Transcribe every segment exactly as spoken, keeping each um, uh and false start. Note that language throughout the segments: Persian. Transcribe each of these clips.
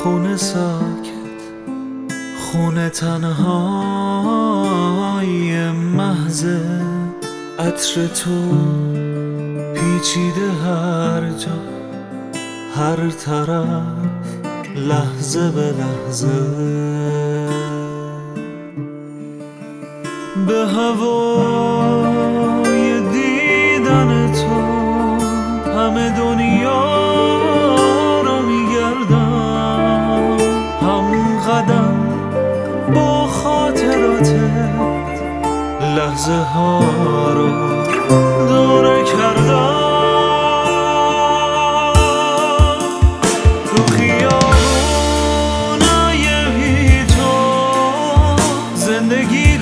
خونه ساکت، خونه تنهای محض، عطر تو پیچیده هر جا، هر طرف، لحظه به لحظه. به هوای دیدن تو همه دنیا رو میگردم، هم قدم با خاطراتت لحظه ها رو دوره کردم. تو خیابونای بی تو زندگی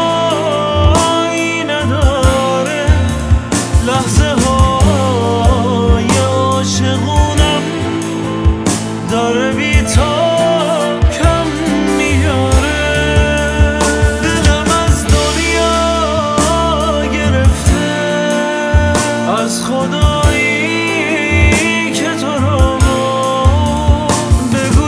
جایی نداره، لحظه های عاشقونم داره بی تو کم میاره. دلم از دنیا گرفته، از خدایی که تو رو بگو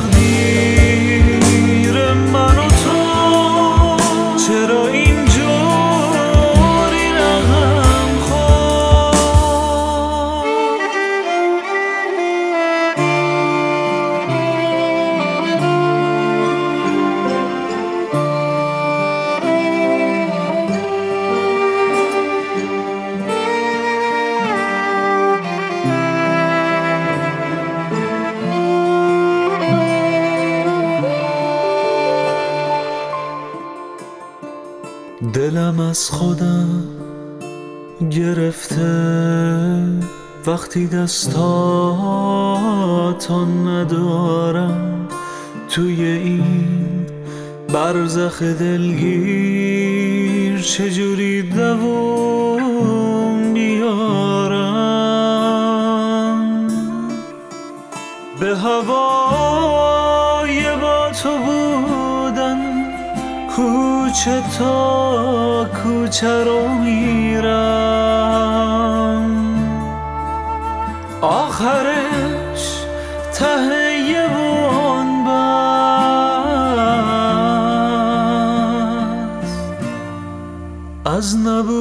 تقدیر من و تو چرا اینجوری رقم خورد. دلم از خودم گرفته وقتی دستاتو ندارم، توی این برزخ دلگیر چجوری دووم بیارم. به هوای با تو بودن کوچه تا کوچه رو میرم، آخرش ته یه بنبست. از نبود